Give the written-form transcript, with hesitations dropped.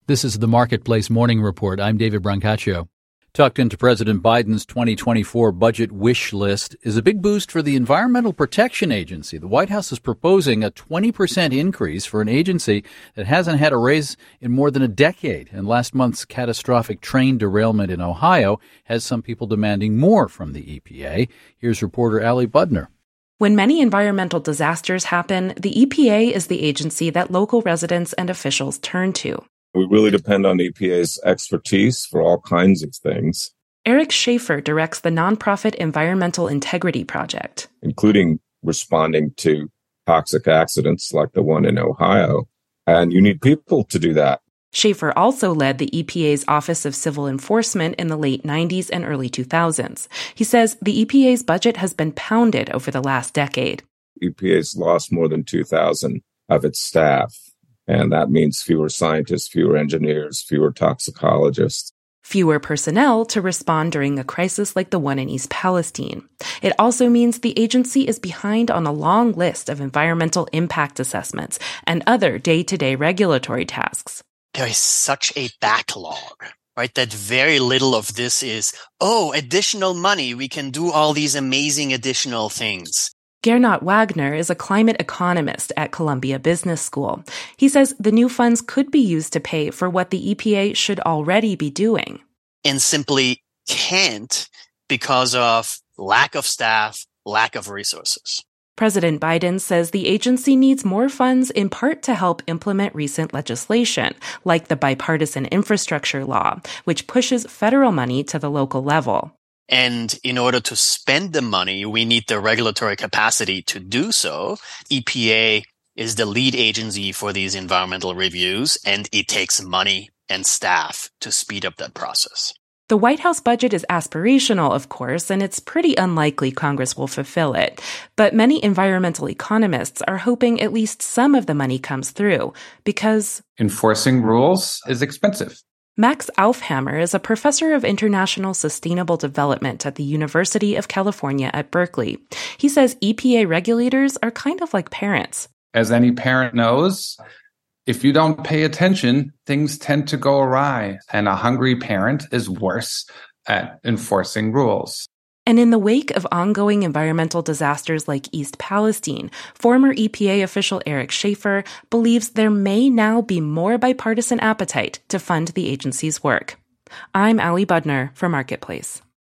This is the Marketplace Morning Report. I'm David Brancaccio. Tucked into President Biden's 2024 budget wish list is a big boost for the Environmental Protection Agency. The White House is proposing a 20% increase for an agency that hasn't had a raise in more than a decade. And last month's catastrophic train derailment in Ohio has some people demanding more from the EPA. Here's reporter Ali Budner. When many environmental disasters happen, the EPA is the agency that local residents and officials turn to. We really depend on EPA's expertise for all kinds of things. Eric Schaefer directs the nonprofit Environmental Integrity Project, including responding to toxic accidents like the one in Ohio. And you need people to do that. Schaefer also led the EPA's Office of Civil Enforcement in the late 90s and early 2000s. He says the EPA's budget has been pounded over the last decade. EPA's lost more than 2,000 of its staff. And that means fewer scientists, fewer engineers, fewer toxicologists. Fewer personnel to respond during a crisis like the one in East Palestine. It also means the agency is behind on a long list of environmental impact assessments and other day-to-day regulatory tasks. There is such a backlog, right? That very little of this is, additional money, we can do all these amazing additional things. Gernot Wagner is a climate economist at Columbia Business School. He says the new funds could be used to pay for what the EPA should already be doing. And simply can't because of lack of staff, lack of resources. President Biden says the agency needs more funds in part to help implement recent legislation, like the Bipartisan Infrastructure Law, which pushes federal money to the local level. And in order to spend the money, we need the regulatory capacity to do so. EPA is the lead agency for these environmental reviews, and it takes money and staff to speed up that process. The White House budget is aspirational, of course, and it's pretty unlikely Congress will fulfill it. But many environmental economists are hoping at least some of the money comes through because enforcing rules is expensive. Max Aufhammer is a professor of international sustainable development at the University of California at Berkeley. He says EPA regulators are kind of like parents. As any parent knows, if you don't pay attention, things tend to go awry, and a hungry parent is worse at enforcing rules. And in the wake of ongoing environmental disasters like East Palestine, former EPA official Eric Schaefer believes there may now be more bipartisan appetite to fund the agency's work. I'm Ali Budner for Marketplace.